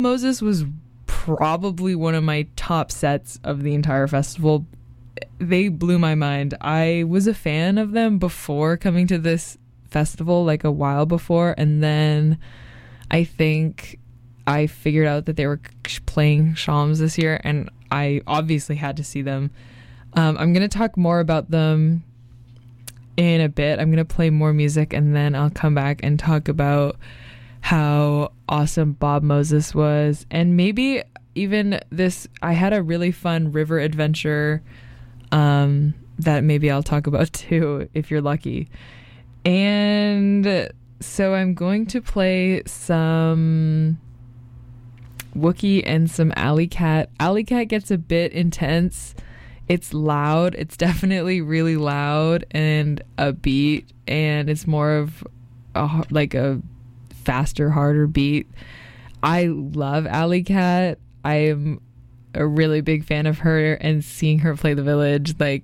Moses was probably one of my top sets of the entire festival. They blew my mind. I was a fan of them before coming to this festival, like a while before, and then I think I figured out that they were playing Shams this year, and I obviously had to see them. I'm going to talk more about them in a bit. I'm going to play more music, and then I'll come back and talk about how awesome Bob Moses was, and maybe even this. I had a really fun river adventure that maybe I'll talk about too if you're lucky. And so I'm going to play some Wookie and some Alley Cat. Alley Cat gets a bit intense. It's loud. It's definitely really loud and upbeat, and it's more of like a faster, harder beat. I love Alley Cat. I'm a really big fan of her, and seeing her play The Village, like,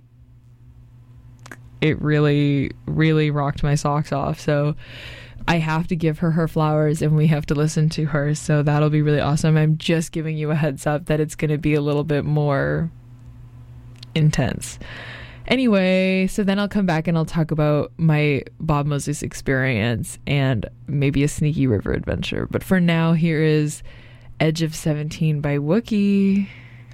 it really, really rocked my socks off. So I have to give her her flowers, and we have to listen to her. So that'll be really awesome. I'm just giving you a heads up that it's going to be a little bit more intense. Anyway, so then I'll come back and I'll talk about my Bob Moses experience and maybe a sneaky river adventure. But for now, here is Edge of 17 by Wookie.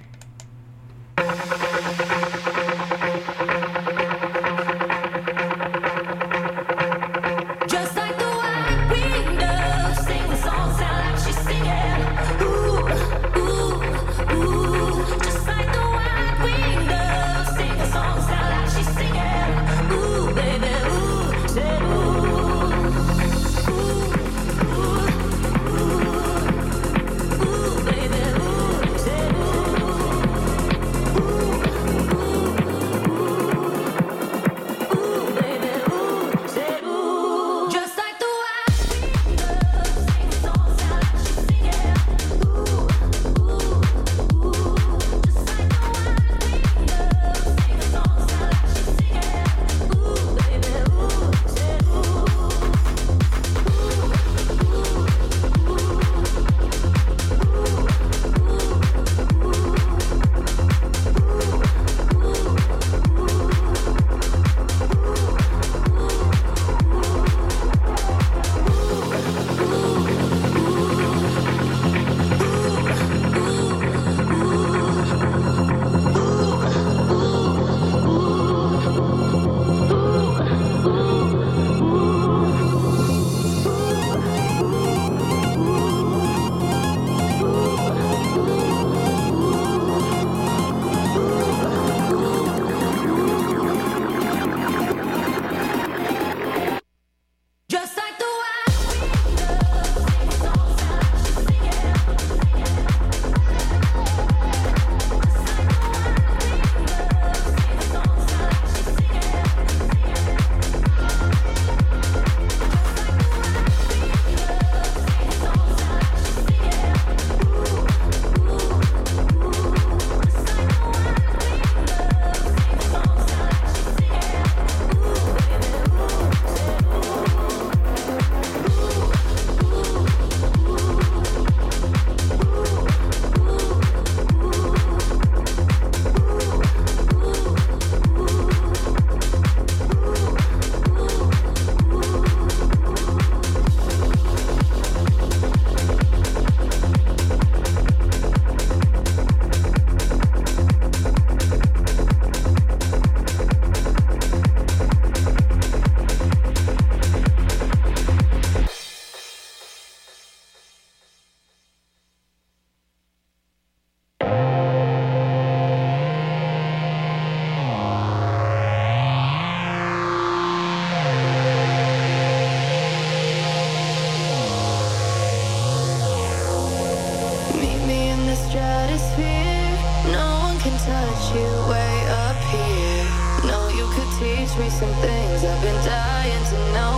teach me some things I've been dying to know.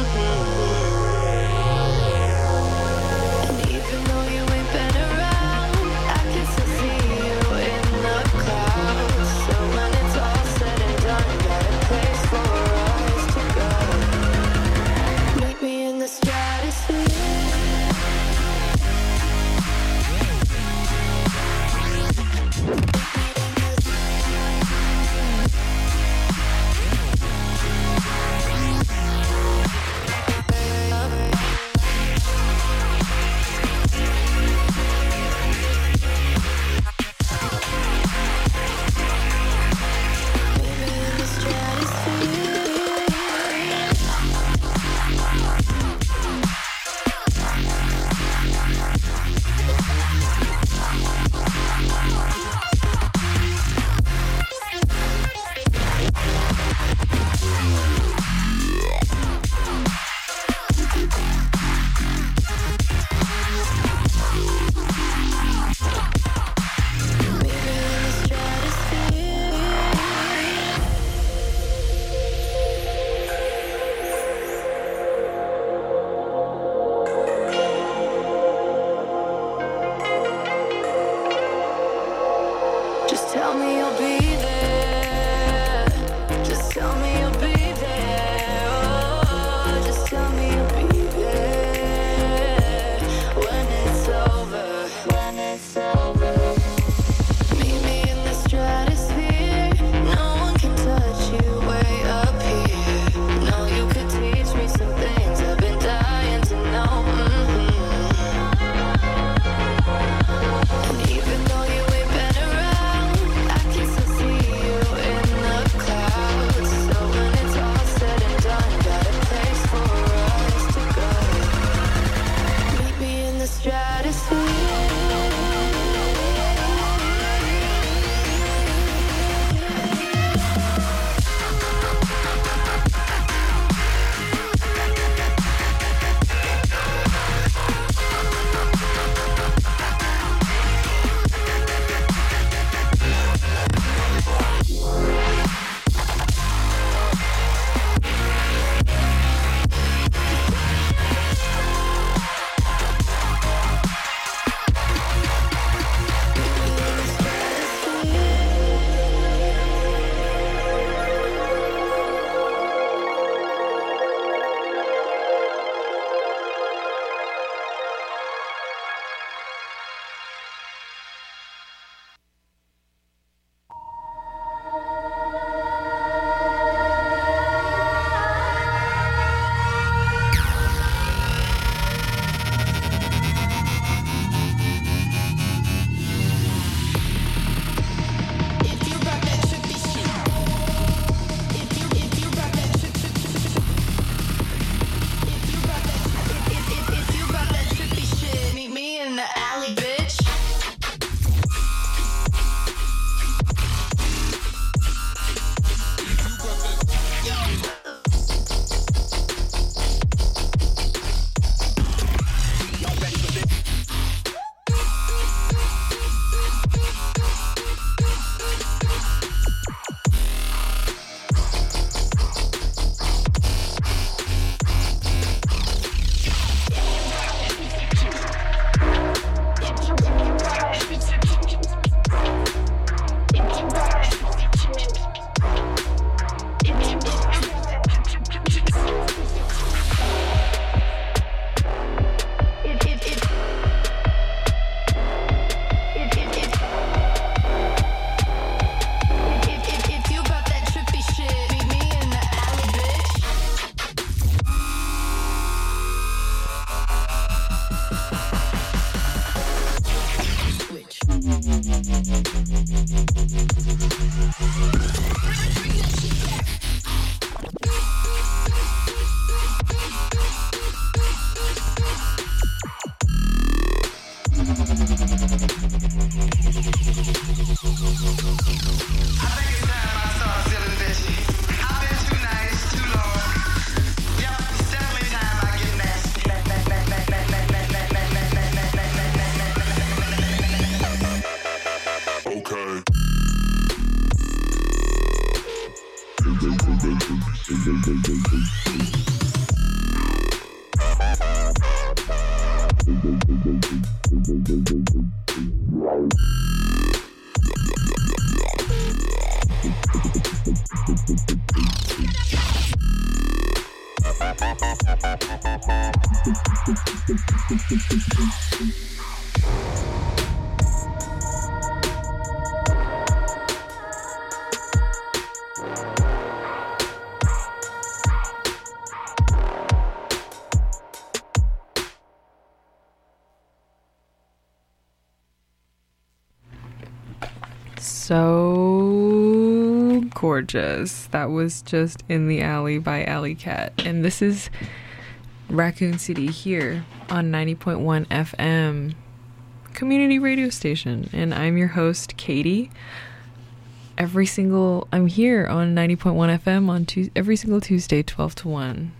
And even though you ain't been around, I can still see you in the clouds. So when it's all said and done, got a place for us to go. Meet me in the stratosphere. tell me you'll be there. Just tell me you'll be there. Oh, just tell me you'll be there when it's over. When it's over. Meet me in the stratosphere. No one can touch you way up here. No, you could teach me some things I've been dying to know. And even though you ain't been around, I can still see you in the clouds. So when it's all said and done, got a place for us to go. Meet me in the stratosphere. So gorgeous. That was just In the Alley by Alley Cat. And this is Raccoon City here on 90.1 FM community radio station. And I'm your host, Katie. I'm here on 90.1 FM on every single Tuesday, 12 to 1.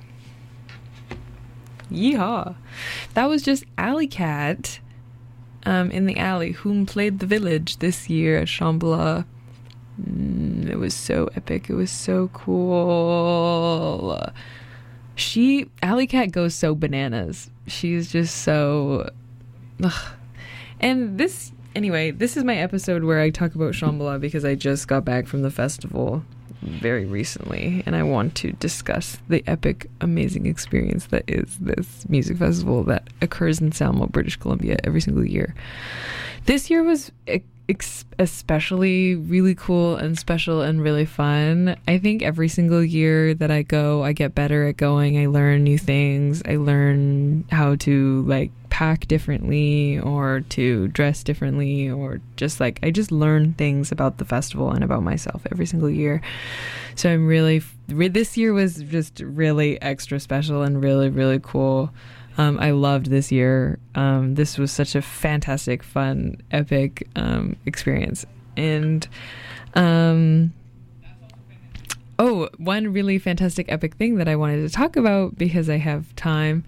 Yeehaw. That was just Alley Cat. In the Alley, whom played The Village this year at Shambhala. It was so epic. It was so cool. Alley Cat goes so bananas. She's just so... Ugh. And this anyway, this is my episode where I talk about Shambhala because I just got back from the festival very recently, and I want to discuss the epic, amazing experience that is this music festival that occurs in Salmo, British Columbia every single year. This year was especially really cool and special and really fun. I think every single year that I go, I get better at going. I learn new things. I learn how to like pack differently or to dress differently, or just like I just learn things about the festival and about myself every single year. So I'm really this year was just really extra special and really, really cool. I loved this year. This was such a fantastic, fun, epic experience. And one really fantastic, epic thing that I wanted to talk about because I have time.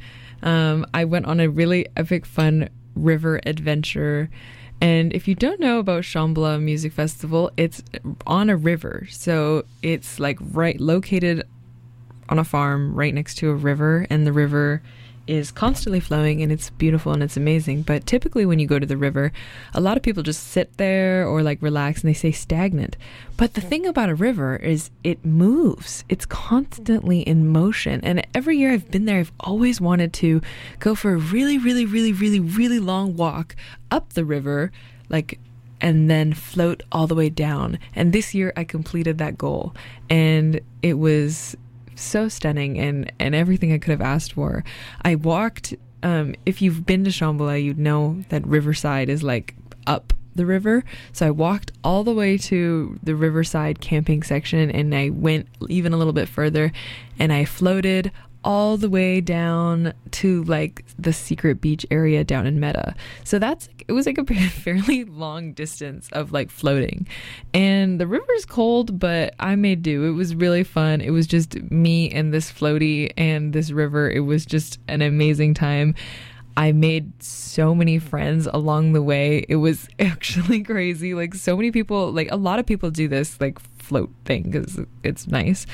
I went on a really epic, fun river adventure. And if you don't know about Shambhala Music Festival, it's on a river. So it's like located on a farm right next to a river, and the river is constantly flowing, and it's beautiful and it's amazing. But typically when you go to the river, a lot of people just sit there or like relax, and they say stagnant. But the thing about a river is it moves. It's constantly in motion. And every year I've been there, I've always wanted to go for a really, really, really, really, really long walk up the river, like, and then float all the way down. And this year I completed that goal, and it was so stunning and everything I could have asked for. I walked, if you've been to Shambhala, you'd know that Riverside is like up the river. So I walked all the way to the Riverside camping section, and I went even a little bit further, and I floated all the way down to like the secret beach area down in Meta. So it was like a fairly long distance of like floating, and the river's cold, but I made do. It was really fun. It was just me and this floaty and this river. It was just an amazing time. I made so many friends along the way. It was actually crazy. Like so many people, like a lot of people do this like float thing because it's nice.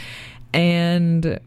And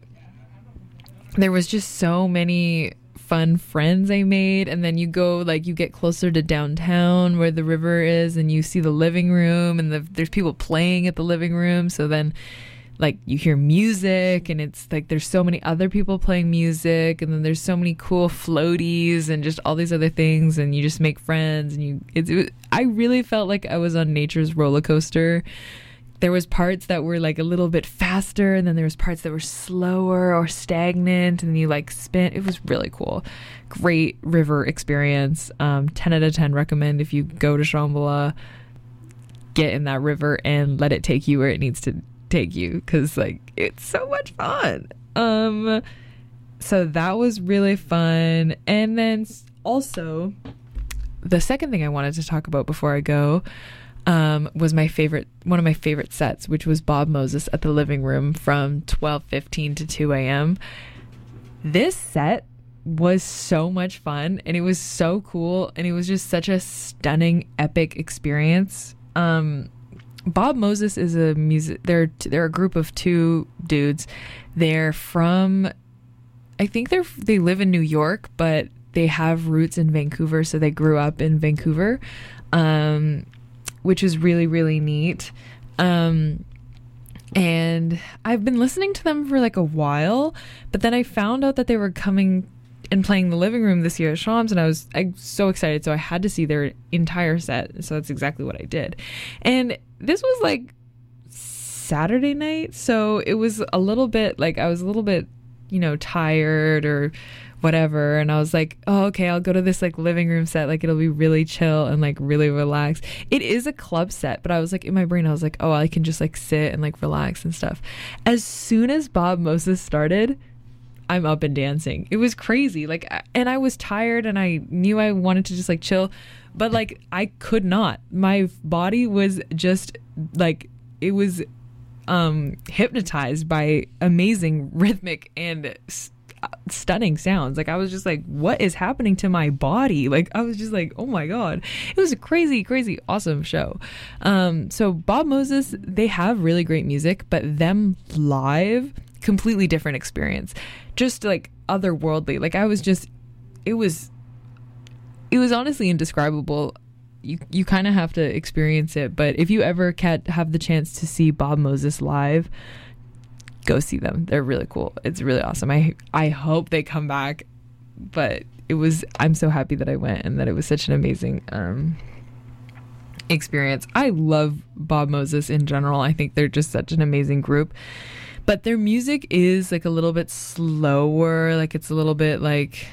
there was just so many fun friends I made. And then you go, like, you get closer to downtown where the river is, and you see the living room, and there's people playing at the living room. So then, like, you hear music, and it's like there's so many other people playing music, and then there's so many cool floaties and just all these other things, and you just make friends. And I really felt like I was on nature's roller coaster. There was parts that were like a little bit faster, and then there was parts that were slower or stagnant, and you like spin. It was really cool. Great river experience. 10 out of 10 recommend. If you go to Shambhala, get in that river and let it take you where it needs to take you, because like it's so much fun. So that was really fun. And then also the second thing I wanted to talk about before I go was one of my favorite sets, which was Bob Moses at the Living Room from 12:15 to 2 a.m. This set was so much fun, and it was so cool, and it was just such a stunning, epic experience. Bob Moses is they're a group of two dudes. They're from, I think they live in New York, but they have roots in Vancouver, so they grew up in Vancouver. Which is really, really neat. And I've been listening to them for like a while, but then I found out that they were coming and playing the Living Room this year at Shams, and I was so excited, so I had to see their entire set. So that's exactly what I did. And this was like Saturday night, so it was a little bit like I was a little bit, tired or whatever, and I was like, oh, okay, I'll go to this like Living Room set, like it'll be really chill and like really relaxed. It is a club set, but I was like, in my brain I was like, oh, I can just like sit and like relax and stuff. As soon as Bob Moses started, I'm up and dancing. It was crazy. Like, and I was tired, and I knew I wanted to just like chill, but like I could not. My body was just like, it was hypnotized by amazing rhythmic and stunning sounds. Like I was just like, what is happening to my body? Like I was just like, oh my god, it was a crazy awesome show. So Bob Moses, they have really great music, but them live, completely different experience, just like otherworldly. Like I was just, it was honestly indescribable. you kind of have to experience it. But if you ever have the chance to see Bob Moses live, go see them. They're really cool. It's really awesome. I hope they come back, but I'm so happy that I went and that it was such an amazing experience. I love Bob Moses in general. I think they're just such an amazing group. But their music is like a little bit slower, like it's a little bit like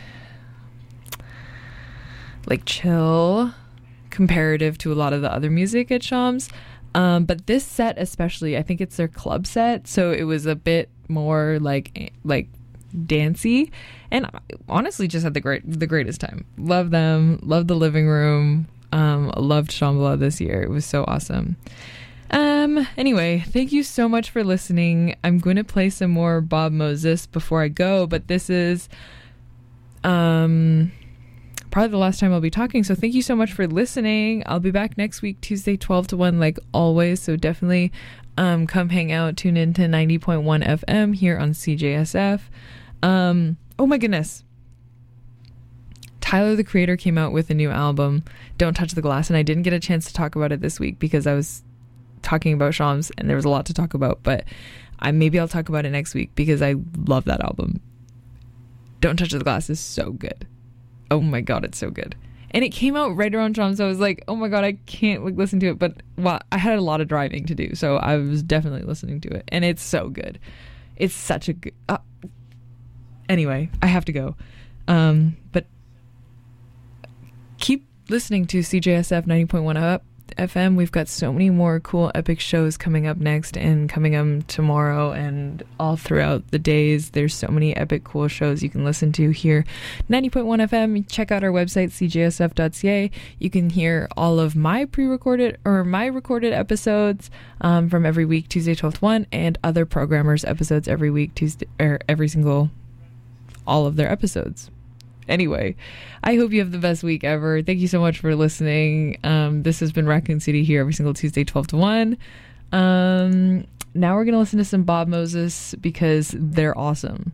chill comparative to a lot of the other music at Shams. But this set especially, I think it's their club set, so it was a bit more like dancey, and I honestly just had the greatest time. Love them, love the living room, loved Shambhala this year. It was so awesome. Anyway, thank you so much for listening. I'm going to play some more Bob Moses before I go, but this is probably the last time I'll be talking, so thank you so much for listening. I'll be back next week, Tuesday 12 to 1 like always, so definitely come hang out, tune in to 90.1 FM here on CJSF. Oh my goodness, Tyler the Creator came out with a new album, Don't Touch the Glass, and I didn't get a chance to talk about it this week because I was talking about Shams and there was a lot to talk about, but maybe I'll talk about it next week because I love that album. Don't Touch the Glass is so good. Oh my god, it's so good. And it came out right around Shams, so I was like, oh my god, I can't listen to it, but I had a lot of driving to do, so I was definitely listening to it, and it's so good. It's such a good anyway, I have to go, but keep listening to CJSF 90.1 FM. We've got so many more cool epic shows coming up next and coming up tomorrow and all throughout the days. There's so many epic cool shows you can listen to here. 90.1 FM. Check out our website, cjsf.ca. You can hear all of my pre-recorded or my recorded episodes from every week, Tuesday 12 to 1, and other programmers' episodes every week, Tuesday, or all of their episodes. Anyway, I hope you have the best week ever. Thank you so much for listening. This has been Raccoon City here every single Tuesday, 12 to 1. Now we're going to listen to some Bob Moses because they're awesome.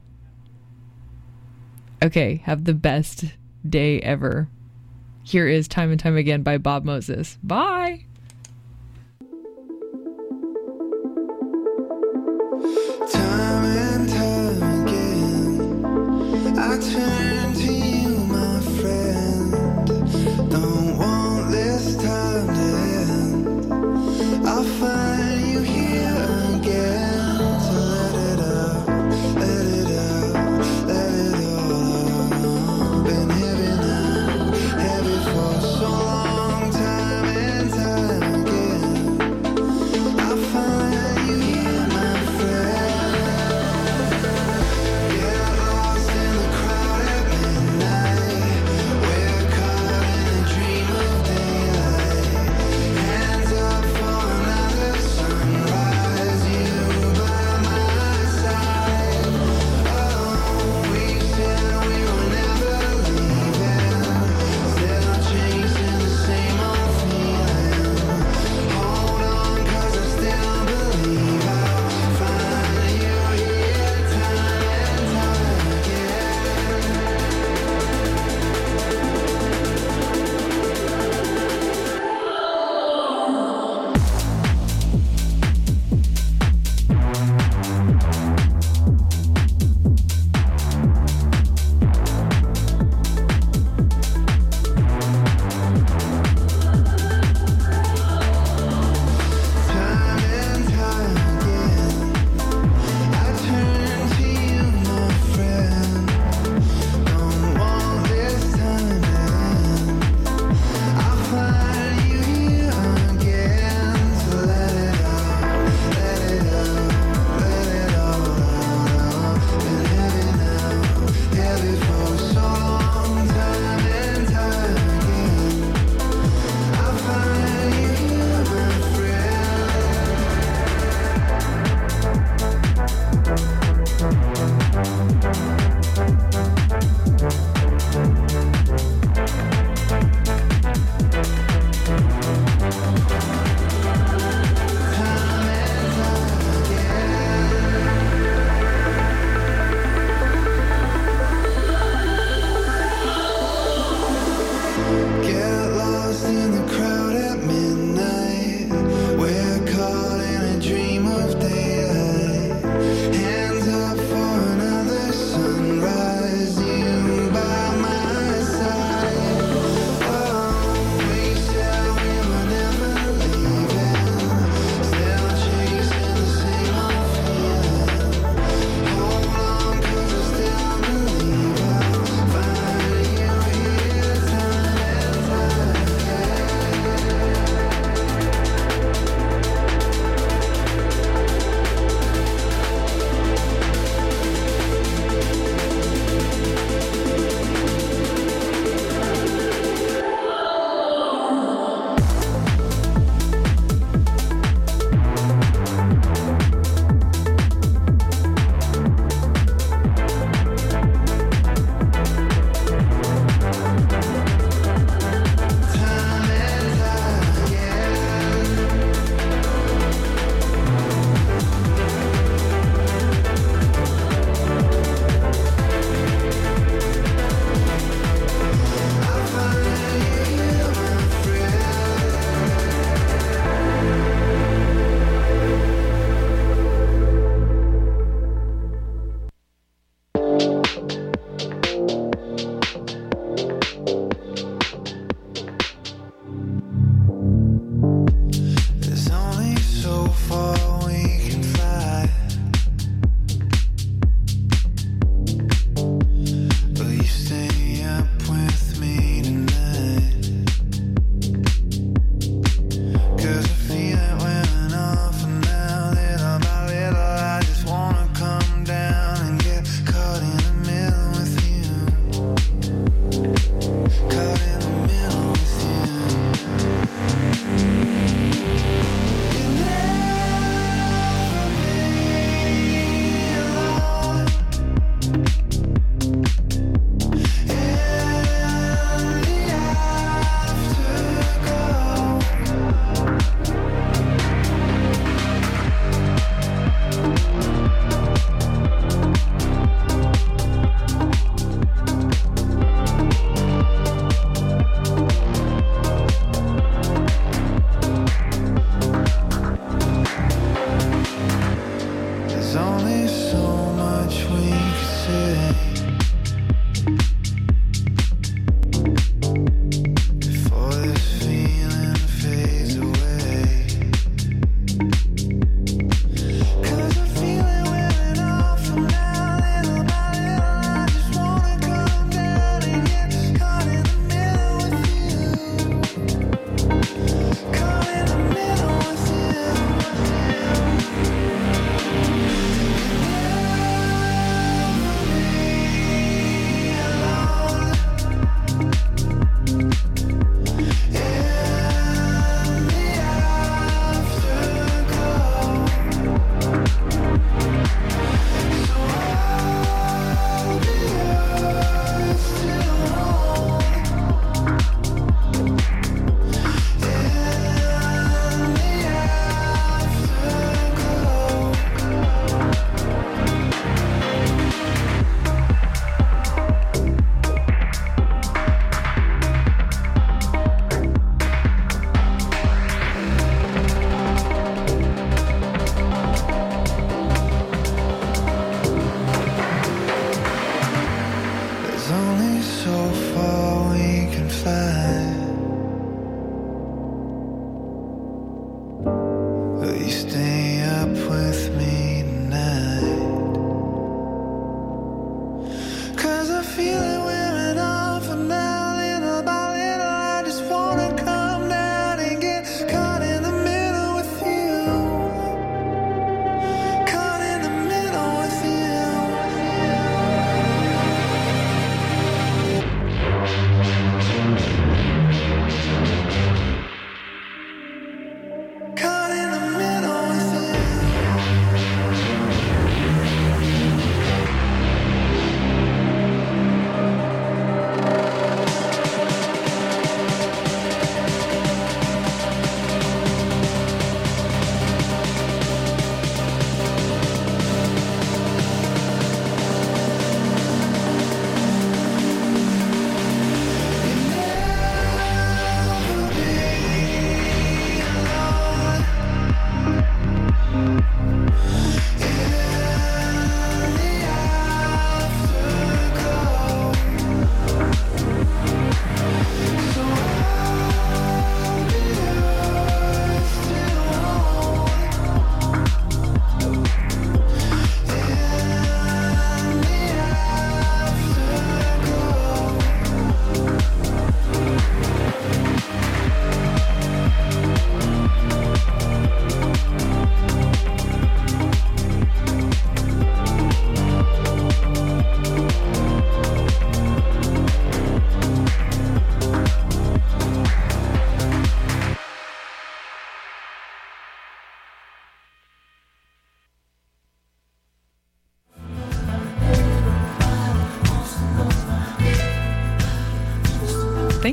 Okay, have the best day ever. Here is Time and Time Again by Bob Moses. Bye! Time and time again, I turn to you, my friend. Don't want this time to end. I'll find you here again. So let it out, let it out, let it all out. Been heavy now, heavy for so long. Time and time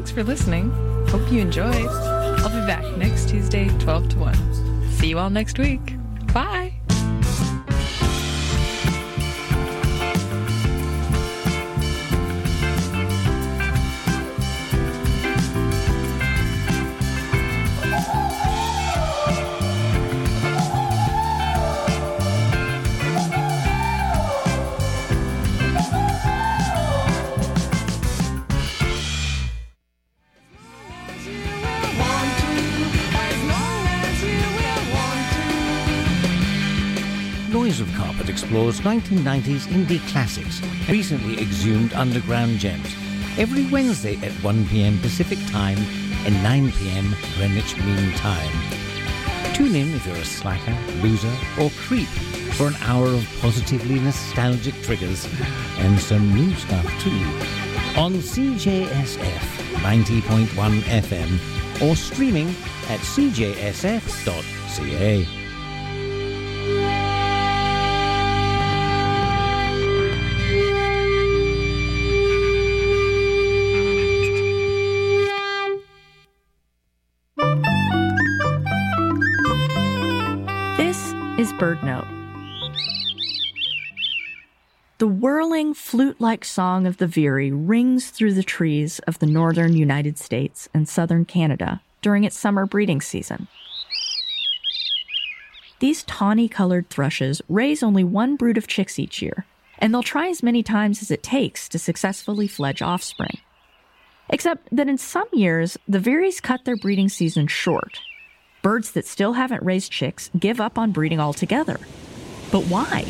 Thanks for listening. Hope you enjoyed. I'll be back next Tuesday, 12 to 1. See you all next week. Bye. Noise of Carpet explores 1990s indie classics, recently exhumed underground gems, every Wednesday at 1 p.m. Pacific Time and 9 p.m. Greenwich Mean Time. Tune in if you're a slacker, loser, or creep for an hour of positively nostalgic triggers and some new stuff too on CJSF 90.1 FM or streaming at cjsf.ca. Is Bird Note. The whirling, flute-like song of the veery rings through the trees of the northern United States and southern Canada during its summer breeding season. These tawny-colored thrushes raise only one brood of chicks each year, and they'll try as many times as it takes to successfully fledge offspring. Except that in some years, the veeries cut their breeding season short. Birds that still haven't raised chicks give up on breeding altogether. But why?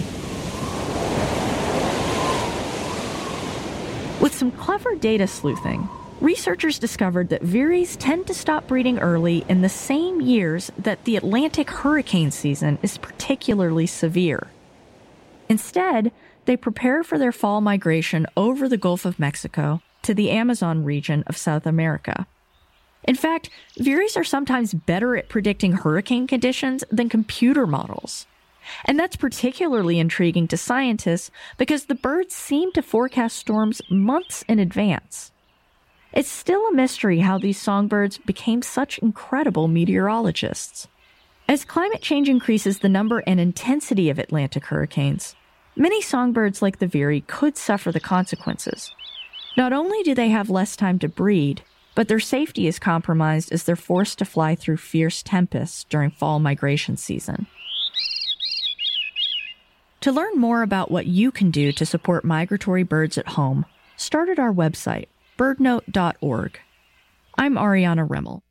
With some clever data sleuthing, researchers discovered that veeries tend to stop breeding early in the same years that the Atlantic hurricane season is particularly severe. Instead, they prepare for their fall migration over the Gulf of Mexico to the Amazon region of South America. In fact, veeries are sometimes better at predicting hurricane conditions than computer models. And that's particularly intriguing to scientists because the birds seem to forecast storms months in advance. It's still a mystery how these songbirds became such incredible meteorologists. As climate change increases the number and intensity of Atlantic hurricanes, many songbirds like the veery could suffer the consequences. Not only do they have less time to breed, but their safety is compromised as they're forced to fly through fierce tempests during fall migration season. To learn more about what you can do to support migratory birds at home, start at our website, birdnote.org. I'm Ariana Rimmel.